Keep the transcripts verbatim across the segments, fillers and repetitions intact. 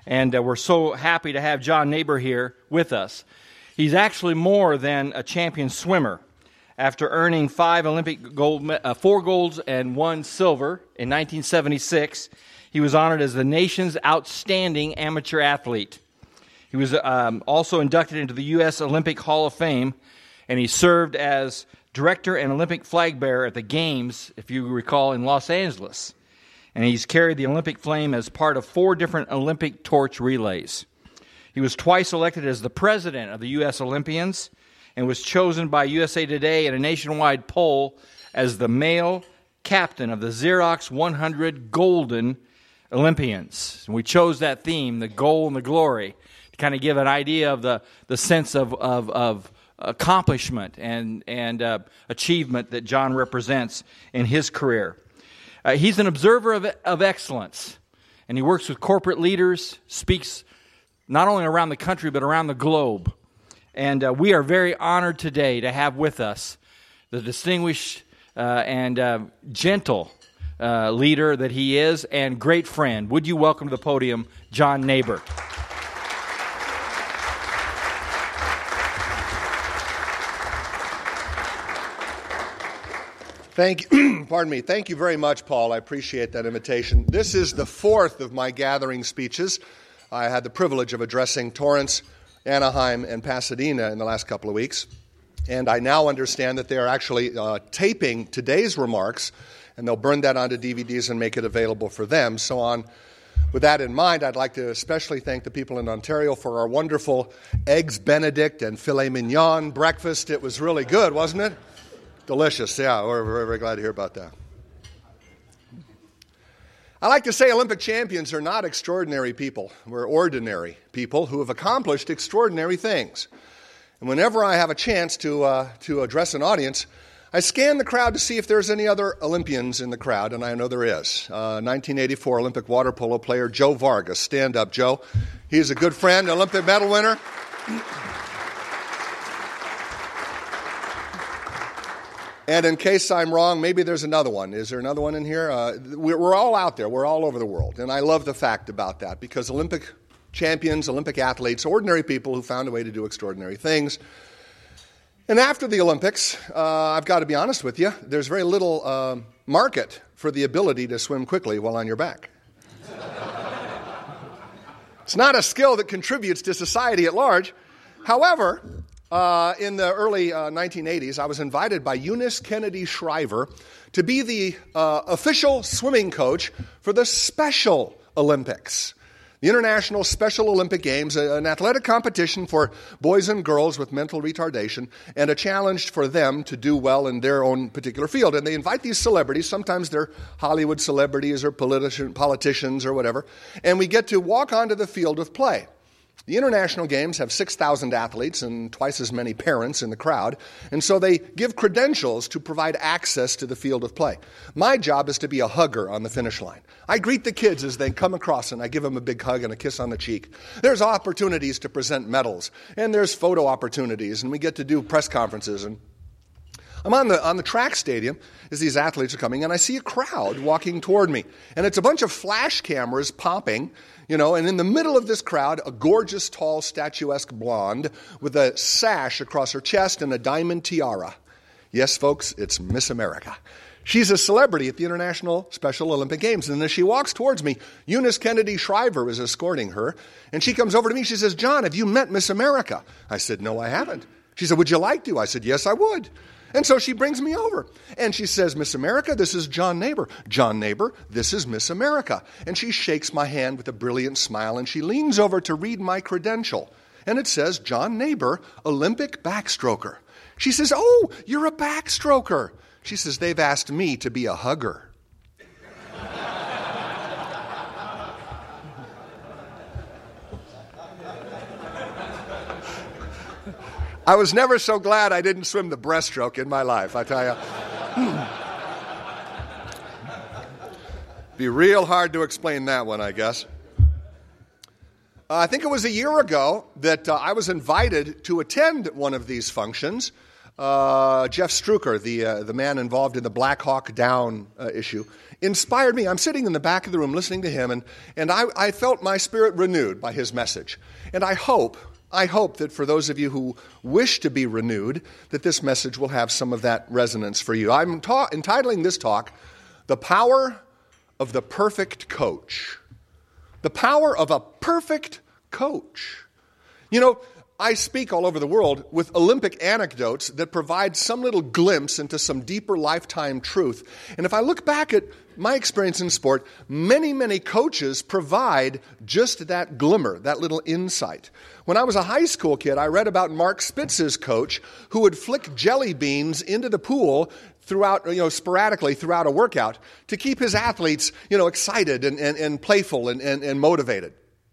And uh, we're so happy to have John Naber here with us. He's actually more than a champion swimmer. After earning five Olympic gold, uh, four golds and one silver in nineteen seventy-six, he was honored as the nation's outstanding amateur athlete. He was um, also inducted into the U S Olympic Hall of Fame, and he served as director and Olympic flag bearer at the Games, if you recall, in Los Angeles. And he's carried the Olympic flame as part of four different Olympic torch relays. He was twice elected as the president of the U S Olympians and was chosen by U S A Today in a nationwide poll as the male captain of the Xerox one hundred Golden Olympians. And we chose that theme, the gold and the glory, to kind of give an idea of the, the sense of, of, of accomplishment and, and uh, achievement that John represents in his career. Uh, he's an observer of, of excellence, and he works with corporate leaders, speaks not only around the country but around the globe. And uh, we are very honored today to have with us the distinguished uh, and uh, gentle uh, leader that he is and great friend. Would you welcome to the podium John Naber? Thank you. Pardon me. Thank you very much, Paul. I appreciate that invitation. This is the fourth of my gathering speeches. I had the privilege of addressing Torrance, Anaheim, and Pasadena in the last couple of weeks. And I now understand that they are actually uh, taping today's remarks, and they'll burn that onto D V Ds and make it available for them. So on, with that in mind, I'd like to especially thank the people in Ontario for our wonderful Eggs Benedict and filet mignon breakfast. It was really good, wasn't it? Delicious, yeah. We're very, very glad to hear about that. I like to say Olympic champions are not extraordinary people. We're ordinary people who have accomplished extraordinary things. And whenever I have a chance to uh, to address an audience, I scan the crowd to see if there's any other Olympians in the crowd, and I know there is. Uh, nineteen eighty-four Olympic water polo player Joe Vargas. Stand up, Joe. He's a good friend, Olympic medal winner. And in case I'm wrong, maybe there's another one. Is there another one in here? Uh, we're all out there. We're all over the world. And I love the fact about that because Olympic champions, Olympic athletes, ordinary people who found a way to do extraordinary things. And after the Olympics, uh, I've got to be honest with you, there's very little uh, market for the ability to swim quickly while on your back. It's not a skill that contributes to society at large. However, Uh, in the early uh, nineteen eighties, I was invited by Eunice Kennedy Shriver to be the uh, official swimming coach for the Special Olympics, the International Special Olympic Games, an athletic competition for boys and girls with mental retardation, and a challenge for them to do well in their own particular field. And they invite these celebrities, sometimes they're Hollywood celebrities or politi- politicians or whatever, and we get to walk onto the field of play. The International Games have six thousand athletes and twice as many parents in the crowd, and so they give credentials to provide access to the field of play. My job is to be a hugger on the finish line. I greet the kids as they come across, and I give them a big hug and a kiss on the cheek. There's opportunities to present medals, and there's photo opportunities, and we get to do press conferences. And I'm on the on the track stadium as these athletes are coming, and I see a crowd walking toward me. And it's a bunch of flash cameras popping, you know, and in the middle of this crowd, a gorgeous, tall, statuesque blonde with a sash across her chest and a diamond tiara. Yes, folks, it's Miss America. She's a celebrity at the International Special Olympic Games. And as she walks towards me, Eunice Kennedy Shriver is escorting her. And she comes over to me. She says, "John, have you met Miss America?" I said, "No, I haven't." She said, "Would you like to?" I said, "Yes, I would." And so she brings me over, and she says, "Miss America, this is John Naber. John Naber, this is Miss America." And she shakes my hand with a brilliant smile, and she leans over to read my credential. And it says, "John Naber, Olympic backstroker." She says, "Oh, you're a backstroker." She says, "They've asked me to be a hugger." I was never so glad I didn't swim the breaststroke in my life, I tell you. Be real hard to explain that one, I guess. Uh, I think it was a year ago that uh, I was invited to attend one of these functions uh, Jeff Struker, the, uh, the man involved in the Black Hawk Down uh, issue, inspired me. I'm sitting in the back of the room listening to him, and, and I, I felt my spirit renewed by his message. And I hope, I hope that for those of you who wish to be renewed, that this message will have some of that resonance for you. I'm ta- entitling this talk, The Power of the Perfect Coach. The power of a perfect coach. You know, I speak all over the world with Olympic anecdotes that provide some little glimpse into some deeper lifetime truth. And if I look back at my experience in sport, many, many coaches provide just that glimmer, that little insight. When I was a high school kid, I read about Mark Spitz's coach who would flick jelly beans into the pool throughout, you know, sporadically throughout a workout to keep his athletes, you know, excited and, and, and playful and, and, and motivated.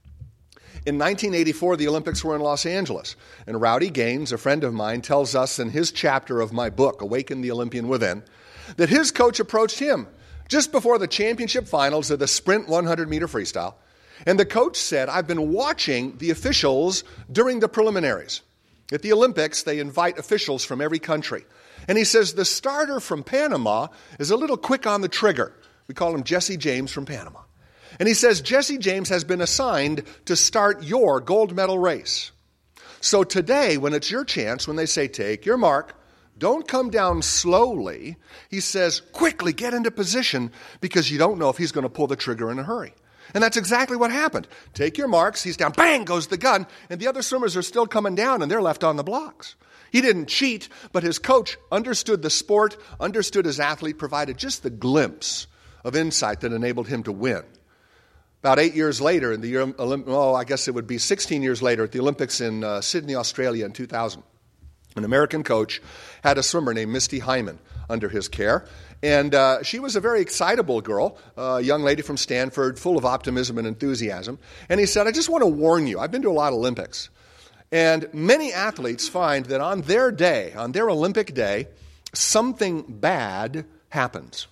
In nineteen eighty-four, the Olympics were in Los Angeles, and Rowdy Gaines, a friend of mine, tells us in his chapter of my book, Awaken the Olympian Within, that his coach approached him just before the championship finals of the sprint one hundred meter freestyle, and the coach said, I've been watching the officials during the preliminaries. At the Olympics, they invite officials from every country. And he says, the starter from Panama is a little quick on the trigger. We call him Jesse James from Panama. And he says, Jesse James has been assigned to start your gold medal race. So today, when it's your chance, when they say, take your mark, don't come down slowly. He says, quickly get into position because you don't know if he's going to pull the trigger in a hurry. And that's exactly what happened. Take your marks, he's down, bang, goes the gun, and the other swimmers are still coming down and they're left on the blocks. He didn't cheat, but his coach understood the sport, understood his athlete, provided just the glimpse of insight that enabled him to win. About eight years later, in the year, oh, I guess it would be sixteen years later, at the Olympics in uh, Sydney, Australia in two thousand, an American coach had a swimmer named Misty Hyman under his care. And uh, she was a very excitable girl, a young lady from Stanford, full of optimism and enthusiasm. And he said, I just want to warn you, I've been to a lot of Olympics. And many athletes find that on their day, on their Olympic day, something bad happens.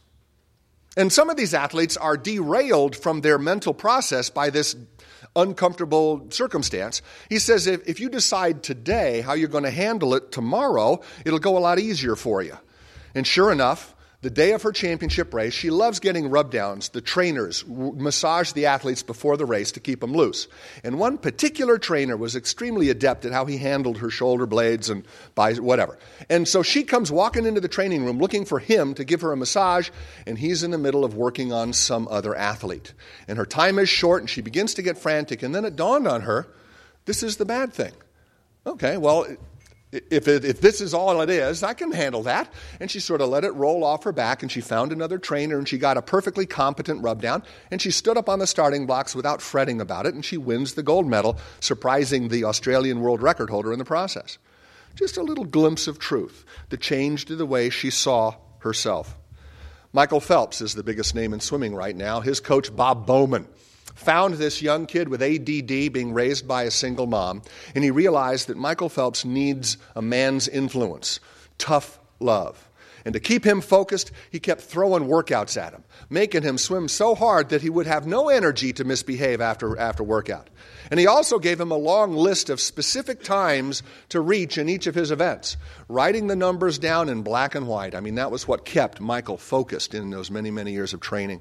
And some of these athletes are derailed from their mental process by this uncomfortable circumstance. He says if, if you decide today how you're going to handle it tomorrow, it'll go a lot easier for you. And sure enough, the day of her championship race, she loves getting rub-downs. The trainers massage the athletes before the race to keep them loose. And one particular trainer was extremely adept at how he handled her shoulder blades and by whatever. And so she comes walking into the training room looking for him to give her a massage, and he's in the middle of working on some other athlete. And her time is short, and she begins to get frantic. And then it dawned on her, this is the bad thing. Okay, well, If, it, if this is all it is, I can handle that. And she sort of let it roll off her back, and she found another trainer, and she got a perfectly competent rub down, and she stood up on the starting blocks without fretting about it, and she wins the gold medal, surprising the Australian world record holder in the process. Just a little glimpse of truth that changed the way she saw herself. Michael Phelps is the biggest name in swimming right now. His coach, Bob Bowman, found this young kid with A D D being raised by a single mom, and he realized that Michael Phelps needs a man's influence, tough love. And to keep him focused, he kept throwing workouts at him, making him swim so hard that he would have no energy to misbehave after, after workout. And he also gave him a long list of specific times to reach in each of his events, writing the numbers down in black and white. I mean, that was what kept Michael focused in those many, many years of training.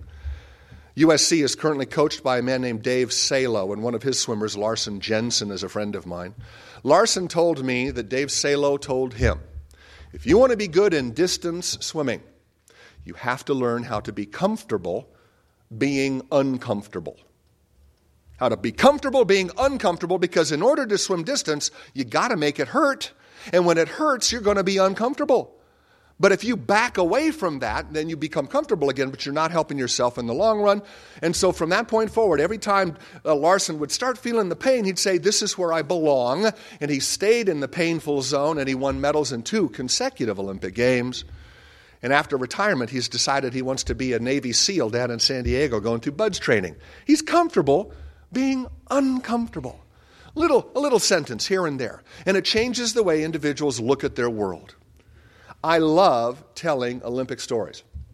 U S C is currently coached by a man named Dave Salo, and one of his swimmers, Larson Jensen, is a friend of mine. Larson told me that Dave Salo told him, if you want to be good in distance swimming, you have to learn how to be comfortable being uncomfortable. How to be comfortable being uncomfortable, because in order to swim distance, you got to make it hurt. And when it hurts, you're going to be uncomfortable. But if you back away from that, then you become comfortable again, but you're not helping yourself in the long run. And so from that point forward, every time uh, Larson would start feeling the pain, he'd say, this is where I belong. And he stayed in the painful zone, and he won medals in two consecutive Olympic Games. And after retirement, he's decided he wants to be a Navy SEAL down in San Diego going through BUD/S training. He's comfortable being uncomfortable. Little, a little sentence here and there. And it changes the way individuals look at their world. I love telling Olympic stories.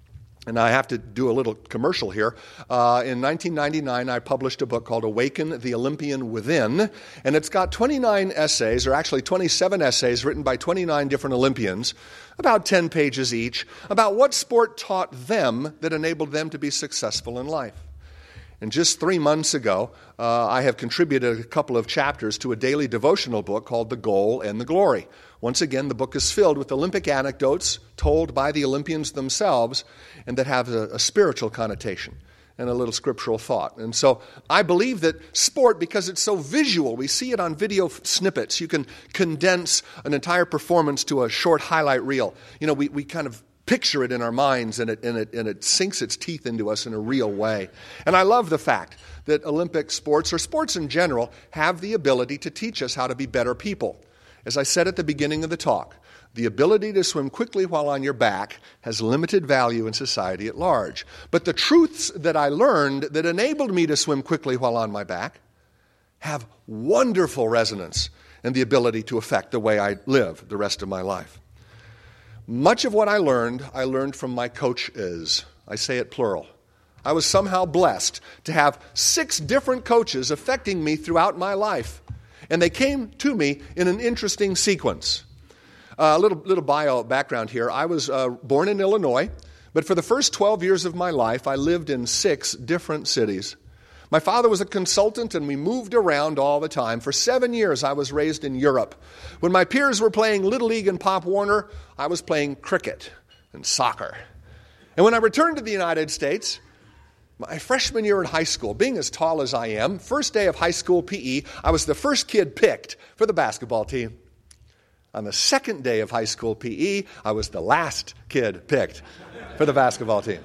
And I have to do a little commercial here. Uh, in nineteen ninety-nine, I published a book called Awaken the Olympian Within, and it's got twenty-nine essays, or actually twenty-seven essays written by twenty-nine different Olympians, about ten pages each, about what sport taught them that enabled them to be successful in life. And just three months ago, uh, I have contributed a couple of chapters to a daily devotional book called The Goal and the Glory. Once again, the book is filled with Olympic anecdotes told by the Olympians themselves and that have a, a spiritual connotation and a little scriptural thought. And so I believe that sport, because it's so visual, we see it on video snippets. You can condense an entire performance to a short highlight reel. You know, we, we kind of picture it in our minds, and it, and, it, and it sinks its teeth into us in a real way. And I love the fact that Olympic sports, or sports in general, have the ability to teach us how to be better people. As I said at the beginning of the talk, the ability to swim quickly while on your back has limited value in society at large. But the truths that I learned that enabled me to swim quickly while on my back have wonderful resonance and the ability to affect the way I live the rest of my life. Much of what I learned, I learned from my coaches. I say it plural. I was somehow blessed to have six different coaches affecting me throughout my life. And they came to me in an interesting sequence. A uh, little, little bio background here. I was uh, born in Illinois, but for the first twelve years of my life, I lived in six different cities. My father was a consultant, and we moved around all the time. For seven years, I was raised in Europe. When my peers were playing Little League and Pop Warner, I was playing cricket and soccer. And when I returned to the United States, my freshman year in high school, being as tall as I am, first day of high school P E, I was the first kid picked for the basketball team. On the second day of high school P E, I was the last kid picked for the basketball team.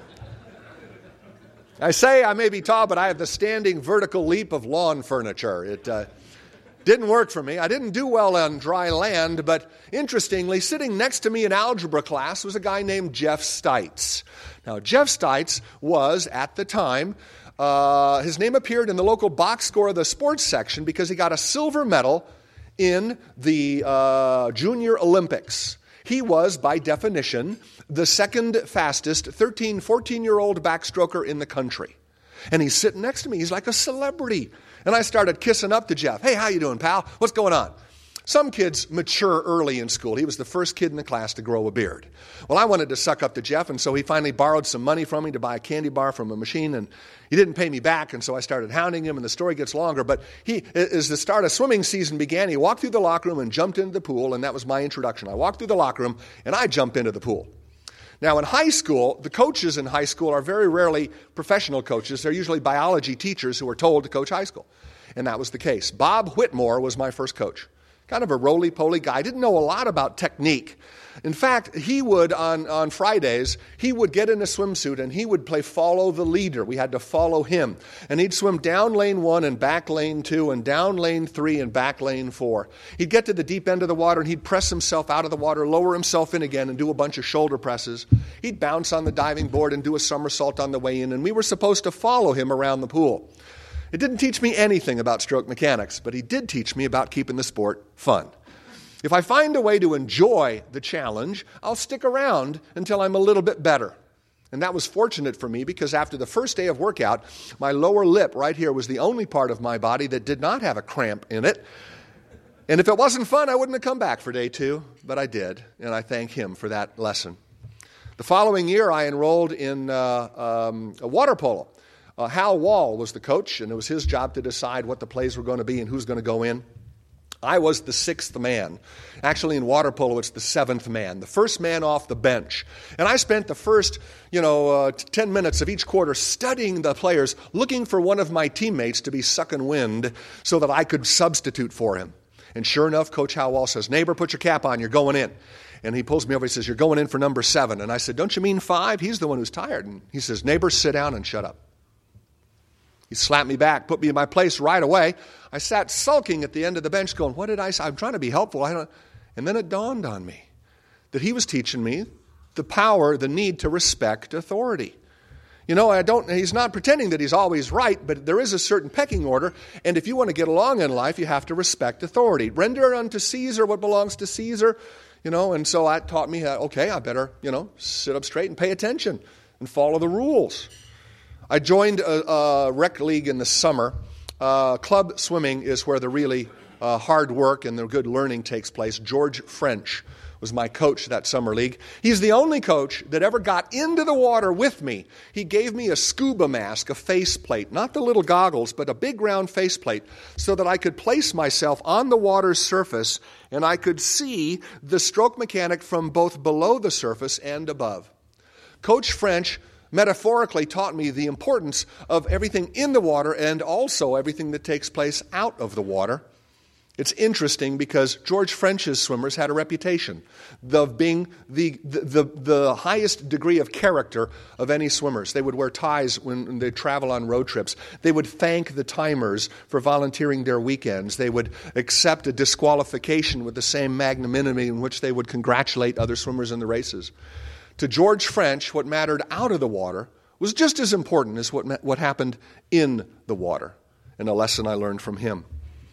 I say I may be tall, but I have the standing vertical leap of lawn furniture. It uh, didn't work for me. I didn't do well on dry land, but interestingly, sitting next to me in algebra class was a guy named Jeff Stites. Now, Jeff Stites was, at the time, uh, his name appeared in the local box score of the sports section because he got a silver medal in the uh, Junior Olympics. He was, by definition, the second fastest thirteen, fourteen-year-old backstroker in the country. And he's sitting next to me. He's like a celebrity. And I started kissing up to Jeff. Hey, how you doing, pal? What's going on? Some kids mature early in school. He was the first kid in the class to grow a beard. Well, I wanted to suck up to Jeff, and so he finally borrowed some money from me to buy a candy bar from a machine, and he didn't pay me back, and so I started hounding him, and the story gets longer. But he, as the start of swimming season began, he walked through the locker room and jumped into the pool, and that was my introduction. I walked through the locker room, and I jumped into the pool. Now, in high school, the coaches in high school are very rarely professional coaches. They're usually biology teachers who are told to coach high school, and that was the case. Bob Whitmore was my first coach. Kind of a roly-poly guy. Didn't know a lot about technique. In fact, he would, on, on Fridays, he would get in a swimsuit and he would play follow the leader. We had to follow him. And he'd swim down lane one and back lane two and down lane three and back lane four. He'd get to the deep end of the water and he'd press himself out of the water, lower himself in again and do a bunch of shoulder presses. He'd bounce on the diving board and do a somersault on the way in. And we were supposed to follow him around the pool. It didn't teach me anything about stroke mechanics, but he did teach me about keeping the sport fun. If I find a way to enjoy the challenge, I'll stick around until I'm a little bit better. And that was fortunate for me because after the first day of workout, my lower lip right here was the only part of my body that did not have a cramp in it. And if it wasn't fun, I wouldn't have come back for day two, but I did, and I thank him for that lesson. The following year, I enrolled in uh, um, a water polo. Uh, Hal Wall was the coach, and it was his job to decide what the plays were going to be and who's going to go in. I was the sixth man. Actually, in water polo, it's the seventh man, the first man off the bench. And I spent the first, you know, uh, ten minutes of each quarter studying the players, looking for one of my teammates to be sucking wind so that I could substitute for him. And sure enough, Coach Hal Wall says, "Neighbor, put your cap on, you're going in." And he pulls me over, he says, "You're going in for number seven." And I said, "Don't you mean five? He's the one who's tired." And he says, "Neighbor, sit down and shut up." He slapped me back, put me in my place right away. I sat sulking at the end of the bench going, what did I say? I'm trying to be helpful. I don't. And then it dawned on me that he was teaching me the power, the need to respect authority. You know, I don't. He's not pretending that he's always right, but there is a certain pecking order. And if you want to get along in life, you have to respect authority. Render unto Caesar what belongs to Caesar. You know, and so that taught me, uh, okay, I better, you know, sit up straight and pay attention and follow the rules. I joined a, a rec league in the summer. Uh, club swimming is where the really uh, hard work and the good learning takes place. George French was my coach that summer league. He's the only coach that ever got into the water with me. He gave me a scuba mask, a faceplate, not the little goggles, but a big round faceplate, so that I could place myself on the water's surface and I could see the stroke mechanic from both below the surface and above. Coach French metaphorically taught me the importance of everything in the water and also everything that takes place out of the water. It's interesting because George French's swimmers had a reputation of being the, the, the, the highest degree of character of any swimmers. They would wear ties when they travel on road trips. They would thank the timers for volunteering their weekends. They would accept a disqualification with the same magnanimity in which they would congratulate other swimmers in the races. To George French, what mattered out of the water was just as important as what, what happened in the water, and a lesson I learned from him.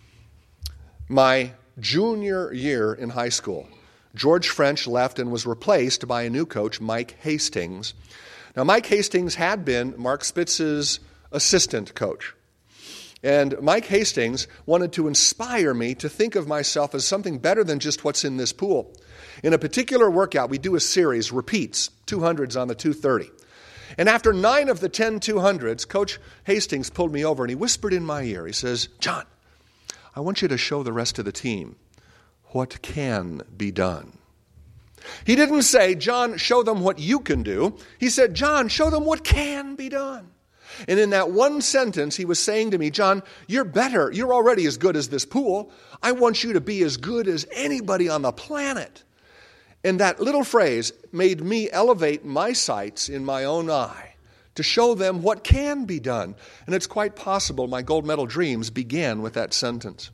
My junior year in high school, George French left and was replaced by a new coach, Mike Hastings. Now, Mike Hastings had been Mark Spitz's assistant coach. And Mike Hastings wanted to inspire me to think of myself as something better than just what's in this pool. In a particular workout, we do a series, repeats, two hundreds on the two thirty. And after nine of the ten two hundreds, Coach Hastings pulled me over and he whispered in my ear. He says, "John, I want you to show the rest of the team what can be done." He didn't say, "John, show them what you can do." He said, "John, show them what can be done." And in that one sentence, he was saying to me, "John, you're better. You're already as good as this pool. I want you to be as good as anybody on the planet." And that little phrase made me elevate my sights in my own eye to show them what can be done. And it's quite possible my gold medal dreams began with that sentence.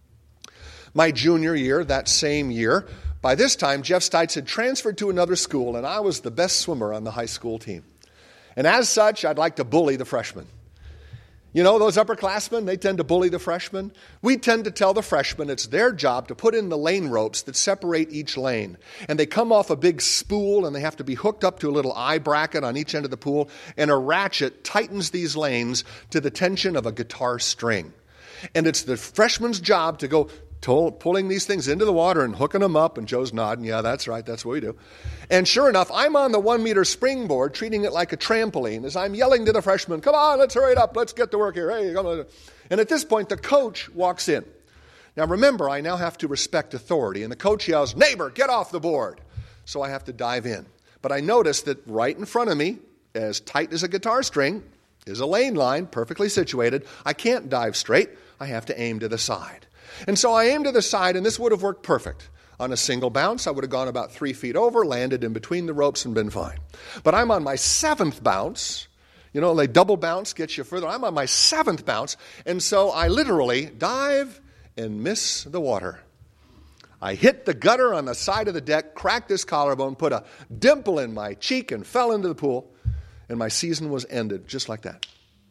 My junior year, that same year, by this time, Jeff Stites had transferred to another school, and I was the best swimmer on the high school team. And as such, I'd like to bully the freshmen. You know, those upperclassmen, they tend to bully the freshmen. We tend to tell the freshmen it's their job to put in the lane ropes that separate each lane. And they come off a big spool, and they have to be hooked up to a little eye bracket on each end of the pool, and a ratchet tightens these lanes to the tension of a guitar string. And it's the freshman's job to go to- pulling these things into the water and hooking them up, and Joe's nodding, "Yeah, that's right, that's what we do." And sure enough, I'm on the one-meter springboard, treating it like a trampoline, as I'm yelling to the freshmen, "Come on, let's hurry it up, let's get to work here." Hey, come on. And at this point, the coach walks in. Now remember, I now have to respect authority, and the coach yells, "Neighbor, get off the board." So I have to dive in. But I notice that right in front of me, as tight as a guitar string, is a lane line, perfectly situated. I can't dive straight. I have to aim to the side. And so I aimed to the side, and this would have worked perfect. On a single bounce, I would have gone about three feet over, landed in between the ropes, and been fine. But I'm on my seventh bounce. You know, they double bounce, gets you further. I'm on my seventh bounce, and so I literally dive and miss the water. I hit the gutter on the side of the deck, cracked this collarbone, put a dimple in my cheek, and fell into the pool, and my season was ended just like that.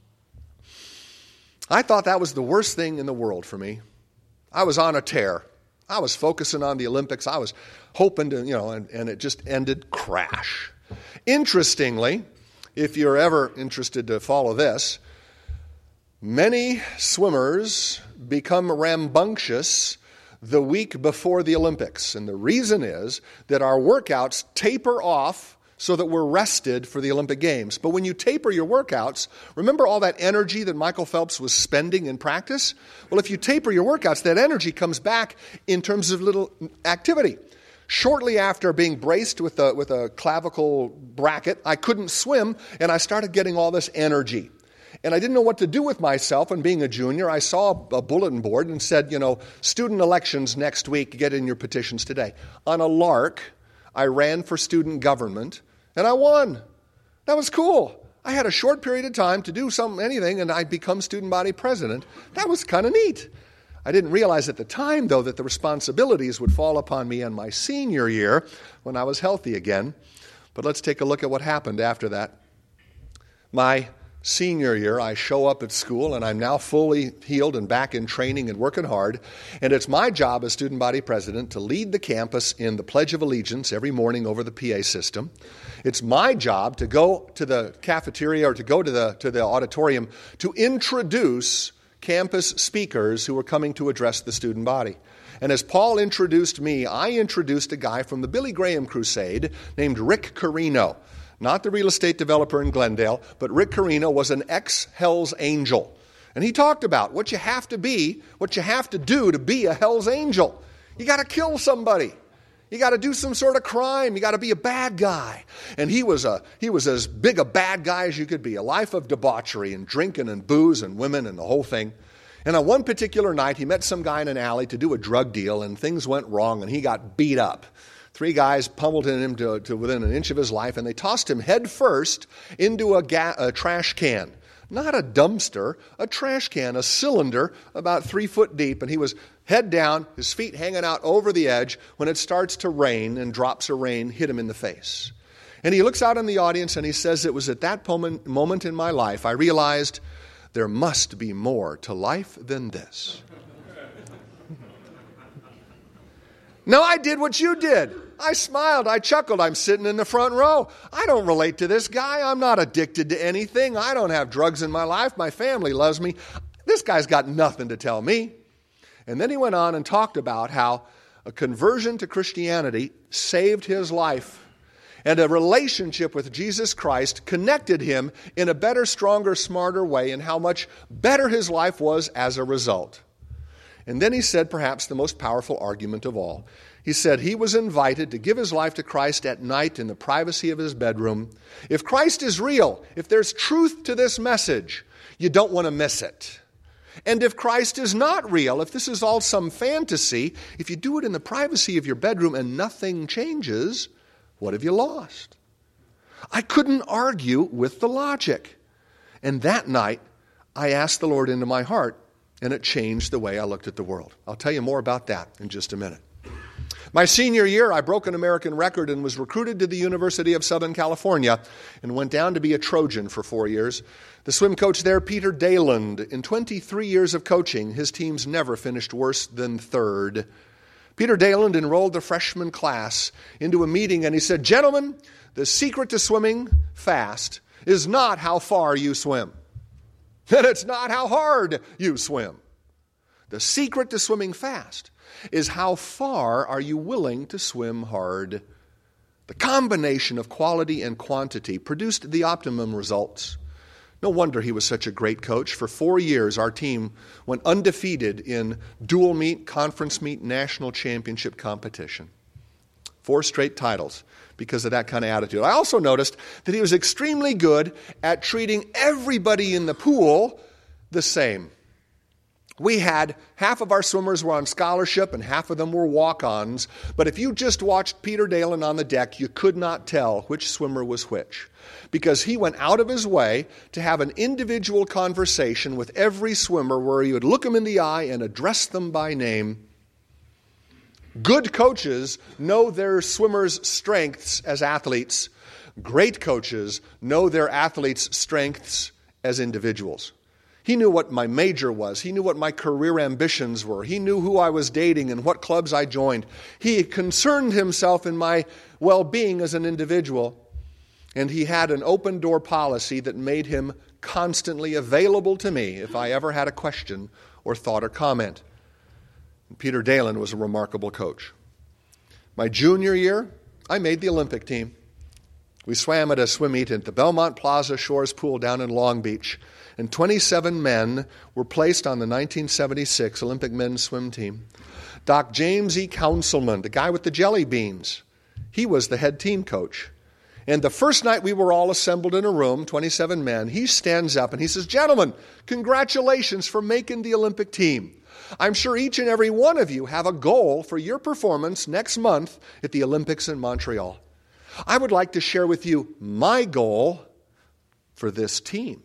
I thought that was the worst thing in the world for me. I was on a tear. I was focusing on the Olympics. I was hoping to, you know, and, and it just ended crash. Interestingly, if you're ever interested to follow this, many swimmers become rambunctious the week before the Olympics. And the reason is that our workouts taper off so that we're rested for the Olympic Games. But when you taper your workouts, remember all that energy that Michael Phelps was spending in practice? Well, if you taper your workouts, that energy comes back in terms of little activity. Shortly after being braced with a, with a clavicle bracket, I couldn't swim, and I started getting all this energy. And I didn't know what to do with myself. And being a junior, I saw a bulletin board and said, you know, student elections next week, get in your petitions today. On a lark, I ran for student government, and I won. That was cool. I had a short period of time to do some anything, and I'd become student body president. That was kind of neat. I didn't realize at the time, though, that the responsibilities would fall upon me in my senior year when I was healthy again. But let's take a look at what happened after that. My senior year, I show up at school, and I'm now fully healed and back in training and working hard. And it's my job as student body president to lead the campus in the Pledge of Allegiance every morning over the P A system. It's my job to go to the cafeteria or to go to the, to the auditorium to introduce campus speakers who are coming to address the student body. And as Paul introduced me, I introduced a guy from the Billy Graham Crusade named Rick Carino. Not the real estate developer in Glendale, but Rick Carino was an ex-Hell's Angel. And he talked about what you have to be, what you have to do to be a Hell's Angel. You got to kill somebody. You got to do some sort of crime. You got to be a bad guy. And he was a he was as big a bad guy as you could be, a life of debauchery and drinking and booze and women and the whole thing. And on one particular night, he met some guy in an alley to do a drug deal, and things went wrong, and he got beat up. Three guys pummeled him to, to within an inch of his life, and they tossed him head first into a, ga- a trash can. Not a dumpster, a trash can, a cylinder about three foot deep, and he was head down, his feet hanging out over the edge when it starts to rain, and drops of rain hit him in the face. And he looks out in the audience, and he says, "It was at that moment, moment in my life I realized there must be more to life than this." No, I did what you did. I smiled. I chuckled. I'm sitting in the front row. I don't relate to this guy. I'm not addicted to anything. I don't have drugs in my life. My family loves me. This guy's got nothing to tell me. And then he went on and talked about how a conversion to Christianity saved his life, and a relationship with Jesus Christ connected him in a better, stronger, smarter way, and how much better his life was as a result. And then he said perhaps the most powerful argument of all. He said he was invited to give his life to Christ at night in the privacy of his bedroom. If Christ is real, if there's truth to this message, you don't want to miss it. And if Christ is not real, if this is all some fantasy, if you do it in the privacy of your bedroom and nothing changes, what have you lost? I couldn't argue with the logic. And that night, I asked the Lord into my heart, and it changed the way I looked at the world. I'll tell you more about that in just a minute. My senior year, I broke an American record and was recruited to the University of Southern California and went down to be a Trojan for four years. The swim coach there, Peter Dayland, in twenty-three years of coaching, his teams never finished worse than third. Peter Dayland enrolled the freshman class into a meeting, and he said, "Gentlemen, the secret to swimming fast is not how far you swim. And it's not how hard you swim. The secret to swimming fast is how far are you willing to swim hard." The combination of quality and quantity produced the optimum results. No wonder he was such a great coach. For four years, our team went undefeated in dual meet, conference meet, national championship competition. Four straight titles because of that kind of attitude. I also noticed that he was extremely good at treating everybody in the pool the same. We had half of our swimmers were on scholarship and half of them were walk-ons. But if you just watched Peter Dayland on the deck, you could not tell which swimmer was which, because he went out of his way to have an individual conversation with every swimmer where he would look them in the eye and address them by name. Good coaches know their swimmers' strengths as athletes. Great coaches know their athletes' strengths as individuals. He knew what my major was. He knew what my career ambitions were. He knew who I was dating and what clubs I joined. He concerned himself in my well-being as an individual. And he had an open-door policy that made him constantly available to me if I ever had a question or thought or comment. Peter Dayland was a remarkable coach. My junior year, I made the Olympic team. We swam at a swim meet at the Belmont Plaza Shores Pool down in Long Beach, and twenty-seven men were placed on the nineteen seventy-six Olympic men's swim team. Doc James E. Councilman, the guy with the jelly beans, he was the head team coach. And the first night we were all assembled in a room, twenty-seven men, he stands up and he says, "Gentlemen, congratulations for making the Olympic team. I'm sure each and every one of you have a goal for your performance next month at the Olympics in Montreal. I would like to share with you my goal for this team."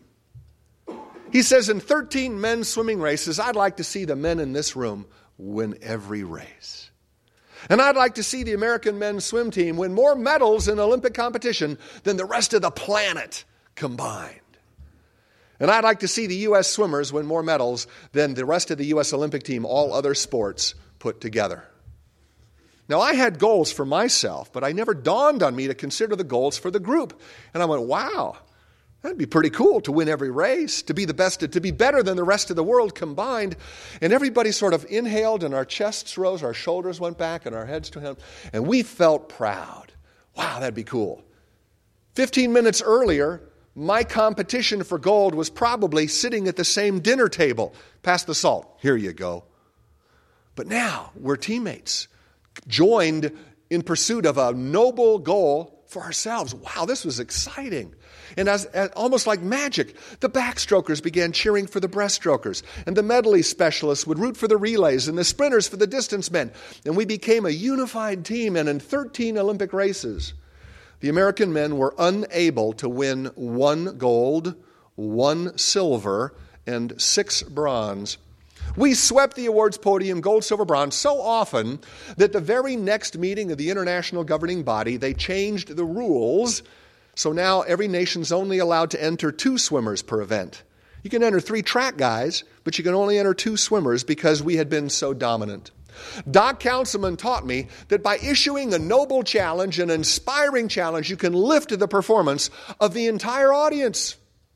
He says, in thirteen men's swimming races, I'd like to see the men in this room win every race. And I'd like to see the American men's swim team win more medals in Olympic competition than the rest of the planet combined. And I'd like to see the U S swimmers win more medals than the rest of the U S Olympic team, all other sports put together. Now, I had goals for myself, but I never dawned on me to consider the goals for the group. And I went, wow, that'd be pretty cool to win every race, to be the best, to be better than the rest of the world combined. And everybody sort of inhaled and our chests rose, our shoulders went back and our heads to him, and we felt proud. Wow, that'd be cool. Fifteen minutes earlier, my competition for gold was probably sitting at the same dinner table. Pass the salt. Here you go. But now we're teammates, joined in pursuit of a noble goal for ourselves. Wow, this was exciting. And as, as almost like magic, the backstrokers began cheering for the breaststrokers, and the medley specialists would root for the relays, and the sprinters for the distance men. And we became a unified team, and in thirteen Olympic races, the American men were unable to win one gold, one silver, and six bronze. We swept the awards podium, gold, silver, bronze, so often that the very next meeting of the international governing body, they changed the rules. So now every nation's only allowed to enter two swimmers per event. You can enter three track guys, but you can only enter two swimmers because we had been so dominant. Doc Councilman taught me that by issuing a noble challenge, an inspiring challenge, you can lift the performance of the entire audience.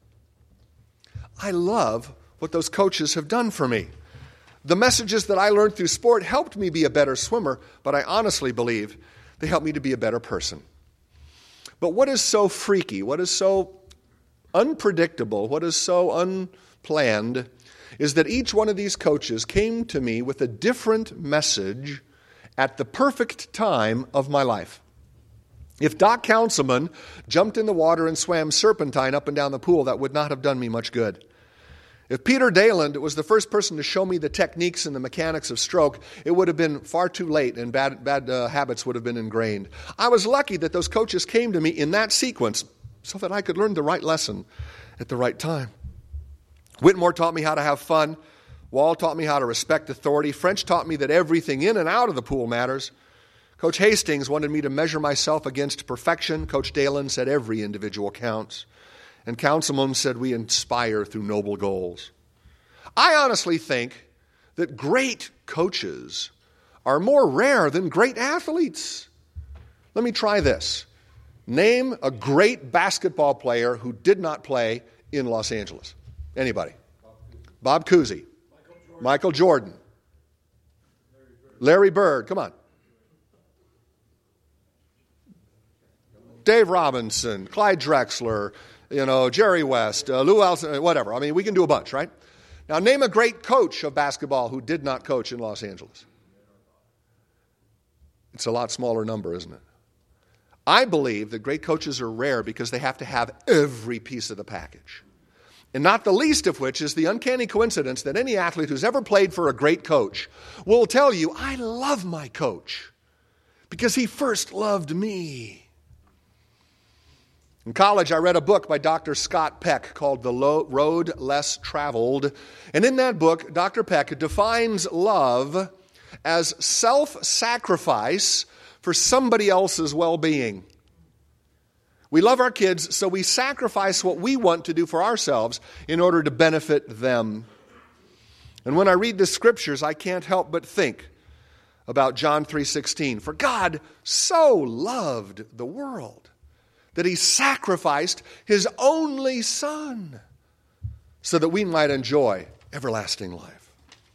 I love what those coaches have done for me. The messages that I learned through sport helped me be a better swimmer, but I honestly believe they helped me to be a better person. But what is so freaky, what is so unpredictable, what is so unplanned, is that each one of these coaches came to me with a different message at the perfect time of my life. If Doc Councilman jumped in the water and swam serpentine up and down the pool, that would not have done me much good. If Peter Daland was the first person to show me the techniques and the mechanics of stroke, it would have been far too late and bad, bad uh, habits would have been ingrained. I was lucky that those coaches came to me in that sequence so that I could learn the right lesson at the right time. Whitmore taught me how to have fun. Wall taught me how to respect authority. French taught me that everything in and out of the pool matters. Coach Hastings wanted me to measure myself against perfection. Coach Daland said every individual counts. And Councilman said we inspire through noble goals. I honestly think that great coaches are more rare than great athletes. Let me try this. Name a great basketball player who did not play in Los Angeles. Anybody? Bob Cousy. Michael Jordan. Larry Bird. Come on. Dave Robinson. Clyde Drexler. You know, Jerry West, uh, Lou Alcindor, whatever. I mean, we can do a bunch, right? Now, name a great coach of basketball who did not coach in Los Angeles. It's a lot smaller number, isn't it? I believe that great coaches are rare because they have to have every piece of the package. And not the least of which is the uncanny coincidence that any athlete who's ever played for a great coach will tell you, I love my coach because he first loved me. In college, I read a book by Doctor Scott Peck called The Road Less Traveled. And in that book, Doctor Peck defines love as self-sacrifice for somebody else's well-being. We love our kids, so we sacrifice what we want to do for ourselves in order to benefit them. And when I read the scriptures, I can't help but think about John three sixteen. For God so loved the world that he sacrificed his only Son so that we might enjoy everlasting life.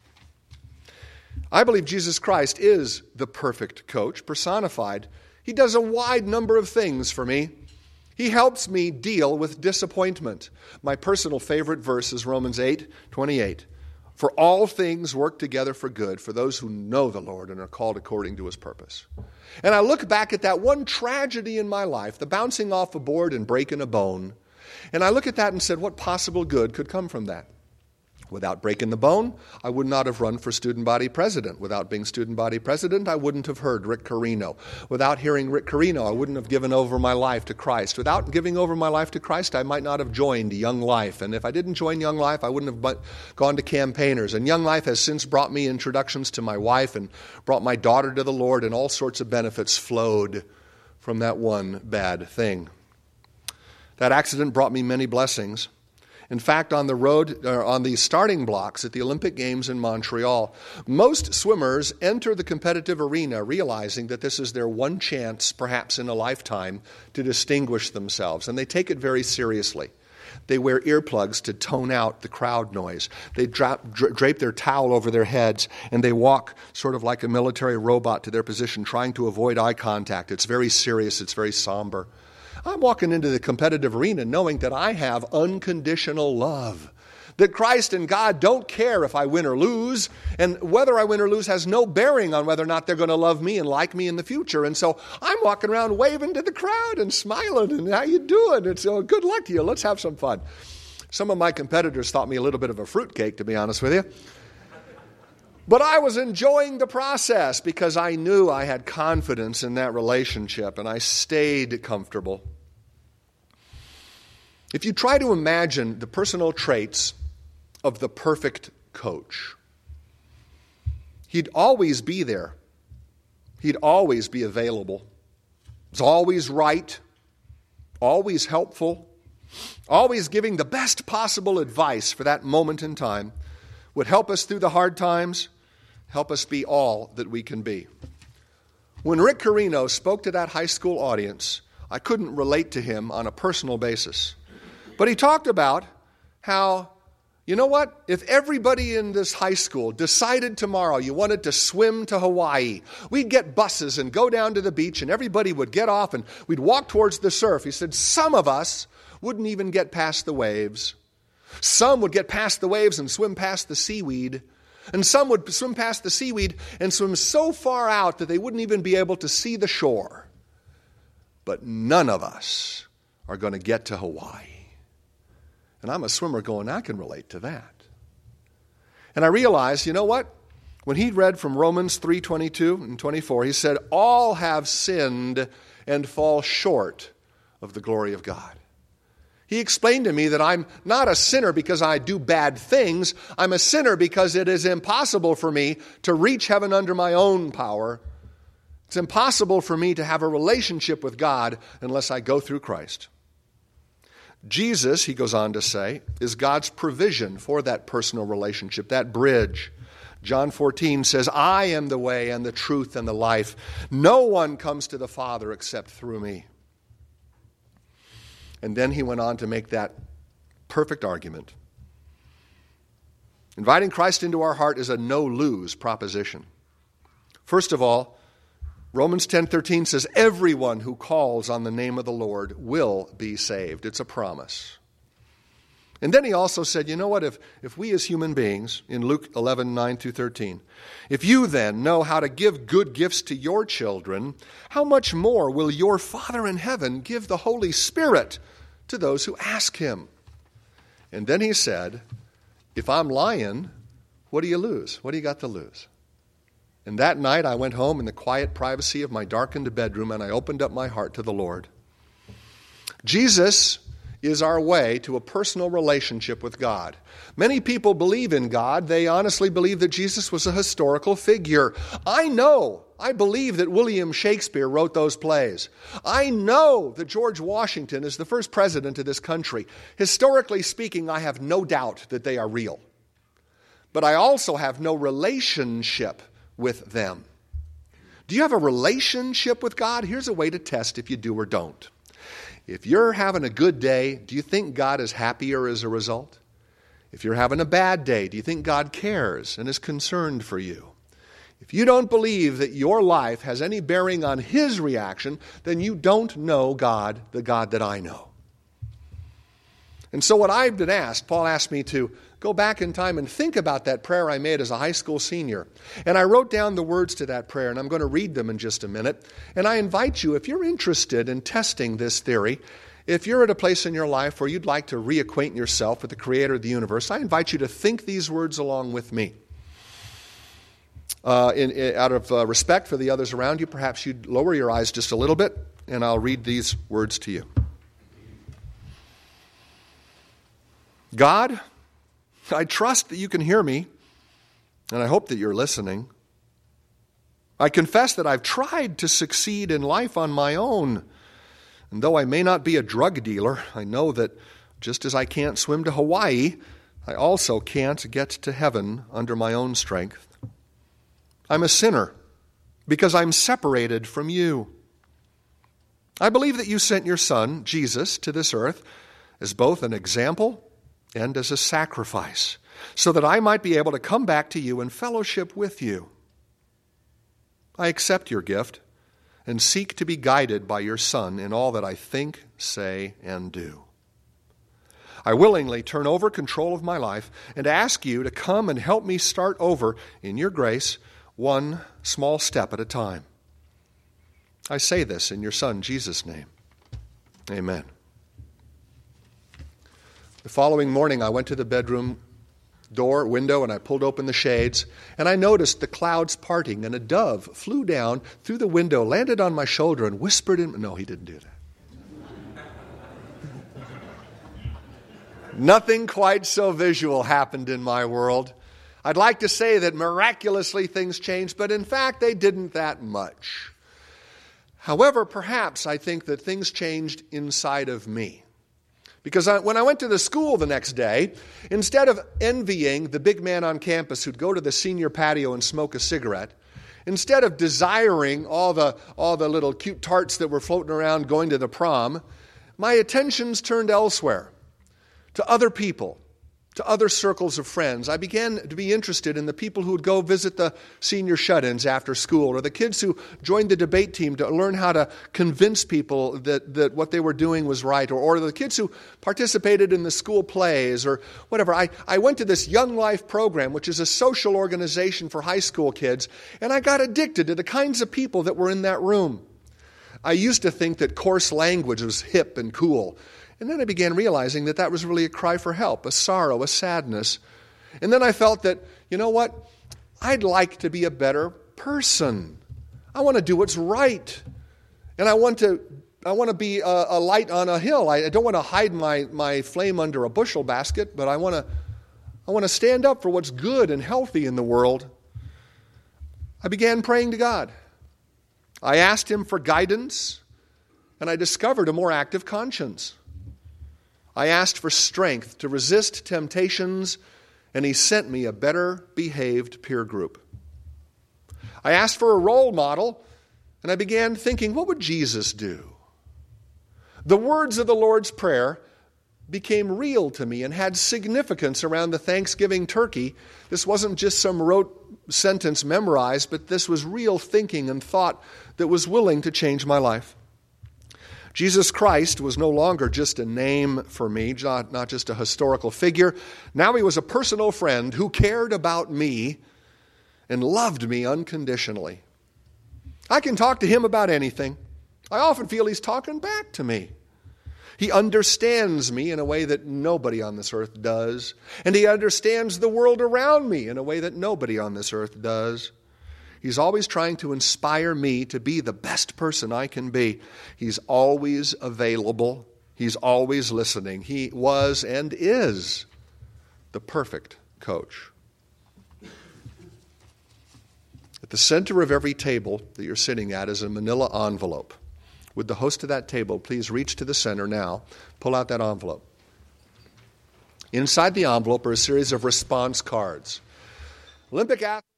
I believe Jesus Christ is the perfect coach, personified. He does a wide number of things for me. He helps me deal with disappointment. My personal favorite verse is Romans eight twenty-eight. For all things work together for good for those who know the Lord and are called according to his purpose. And I look back at that one tragedy in my life, the bouncing off a board and breaking a bone, and I look at that and said, what possible good could come from that? Without breaking the bone, I would not have run for student body president. Without being student body president, I wouldn't have heard Rick Carino. Without hearing Rick Carino, I wouldn't have given over my life to Christ. Without giving over my life to Christ, I might not have joined Young Life. And if I didn't join Young Life, I wouldn't have gone to Campaigners. And Young Life has since brought me introductions to my wife and brought my daughter to the Lord, and all sorts of benefits flowed from that one bad thing. That accident brought me many blessings. In fact, on the road, uh, on the starting blocks at the Olympic Games in Montreal, most swimmers enter the competitive arena realizing that this is their one chance, perhaps in a lifetime, to distinguish themselves, and they take it very seriously. They wear earplugs to tone out the crowd noise. They dra- dra- drape their towel over their heads, and they walk sort of like a military robot to their position, trying to avoid eye contact. It's very serious. It's very somber. I'm walking into the competitive arena knowing that I have unconditional love, that Christ and God don't care if I win or lose, and whether I win or lose has no bearing on whether or not they're going to love me and like me in the future. And so I'm walking around waving to the crowd and smiling, and how you doing? It's oh, good luck to you. Let's have some fun. Some of my competitors thought me a little bit of a fruitcake, to be honest with you. But I was enjoying the process because I knew I had confidence in that relationship, and I stayed comfortable. If you try to imagine the personal traits of the perfect coach, he'd always be there. He'd always be available. He's always right, always helpful, always giving the best possible advice for that moment in time, would help us through the hard times, help us be all that we can be. When Rick Carino spoke to that high school audience, I couldn't relate to him on a personal basis. But he talked about how, you know what, if everybody in this high school decided tomorrow you wanted to swim to Hawaii, we'd get buses and go down to the beach and everybody would get off and we'd walk towards the surf. He said some of us wouldn't even get past the waves. Some would get past the waves and swim past the seaweed. And some would swim past the seaweed and swim so far out that they wouldn't even be able to see the shore. But none of us are going to get to Hawaii. And I'm a swimmer going, I can relate to that. And I realized, you know what? When he read from Romans three twenty-two and twenty-four, he said, all have sinned and fall short of the glory of God. He explained to me that I'm not a sinner because I do bad things. I'm a sinner because it is impossible for me to reach heaven under my own power. It's impossible for me to have a relationship with God unless I go through Christ. Jesus, he goes on to say, is God's provision for that personal relationship, that bridge. John fourteen says, I am the way and the truth and the life. No one comes to the Father except through me. And then he went on to make that perfect argument. Inviting Christ into our heart is a no-lose proposition. First of all, Romans ten thirteen says, everyone who calls on the name of the Lord will be saved. It's a promise. And then he also said, you know what, if, if we as human beings, in Luke eleven nine through thirteen, if you then know how to give good gifts to your children, how much more will your Father in heaven give the Holy Spirit to those who ask him? And then he said, if I'm lying, what do you lose? What do you got to lose? And that night I went home in the quiet privacy of my darkened bedroom and I opened up my heart to the Lord. Jesus is our way to a personal relationship with God. Many people believe in God. They honestly believe that Jesus was a historical figure. I know, I believe that William Shakespeare wrote those plays. I know that George Washington is the first president of this country. Historically speaking, I have no doubt that they are real. But I also have no relationship with them. Do you have a relationship with God? Here's a way to test if you do or don't. If you're having a good day, do you think God is happier as a result? If you're having a bad day, do you think God cares and is concerned for you? If you don't believe that your life has any bearing on his reaction, then you don't know God, the God that I know. And so what I've been asked, Paul asked me to go back in time and think about that prayer I made as a high school senior. And I wrote down the words to that prayer, and I'm going to read them in just a minute. And I invite you, if you're interested in testing this theory, if you're at a place in your life where you'd like to reacquaint yourself with the Creator of the universe, I invite you to think these words along with me. Uh, in, in, out of uh, respect for the others around you, perhaps you'd lower your eyes just a little bit, and I'll read these words to you. God, I trust that you can hear me, and I hope that you're listening. I confess that I've tried to succeed in life on my own. And though I may not be a drug dealer, I know that Just as I can't swim to Hawaii, I also can't get to heaven under my own strength. I'm a sinner because I'm separated from you. I believe that you sent your Son, Jesus, to this earth as both an example and as a sacrifice, so that I might be able to come back to you and fellowship with you. I accept your gift and seek to be guided by your Son in all that I think, say, and do. I willingly turn over control of my life and ask you to come and help me start over in your grace, one small step at a time. I say this in your Son, Jesus' name. Amen. The following morning, I went to the bedroom door, window, and I pulled open the shades, and I noticed the clouds parting, and a dove flew down through the window, landed on my shoulder, and whispered in... No, he didn't do that. Nothing quite so visual happened in my world. I'd like to say that miraculously things changed, but in fact, they didn't that much. However, perhaps I think that things changed inside of me. Because I, when I went to the school the next day, instead of envying the big man on campus who'd go to the senior patio and smoke a cigarette, instead of desiring all the, all the little cute tarts that were floating around going to the prom, my attentions turned elsewhere, to other people, to other circles of friends. I began to be interested in the people who would go visit the senior shut-ins after school, or the kids who joined the debate team to learn how to convince people that, that what they were doing was right, or, or the kids who participated in the school plays, or whatever. I, I went to this Young Life program, which is a social organization for high school kids, and I got addicted to the kinds of people that were in that room. I used to think that coarse language was hip and cool. And then I began realizing that that was really a cry for help, a sorrow, a sadness. And then I felt that, you know what? I'd like to be a better person. I want to do what's right. And I want to I want to be a, a light on a hill. I, I don't want to hide my, my flame under a bushel basket, but I want to I want to stand up for what's good and healthy in the world. I began praying to God. I asked Him for guidance, and I discovered a more active conscience. I asked for strength to resist temptations, and He sent me a better behaved peer group. I asked for a role model, and I began thinking, what would Jesus do? The words of the Lord's Prayer became real to me and had significance around the Thanksgiving turkey. This wasn't just some rote sentence memorized, but this was real thinking and thought that was willing to change my life. Jesus Christ was no longer just a name for me, not, not just a historical figure. Now He was a personal friend who cared about me and loved me unconditionally. I can talk to Him about anything. I often feel He's talking back to me. He understands me in a way that nobody on this earth does. And He understands the world around me in a way that nobody on this earth does. He's always trying to inspire me to be the best person I can be. He's always available. He's always listening. He was and is the perfect coach. At the center of every table that you're sitting at is a manila envelope. Would the host of that table please reach to the center now, pull out that envelope. Inside the envelope are a series of response cards. Olympic athletes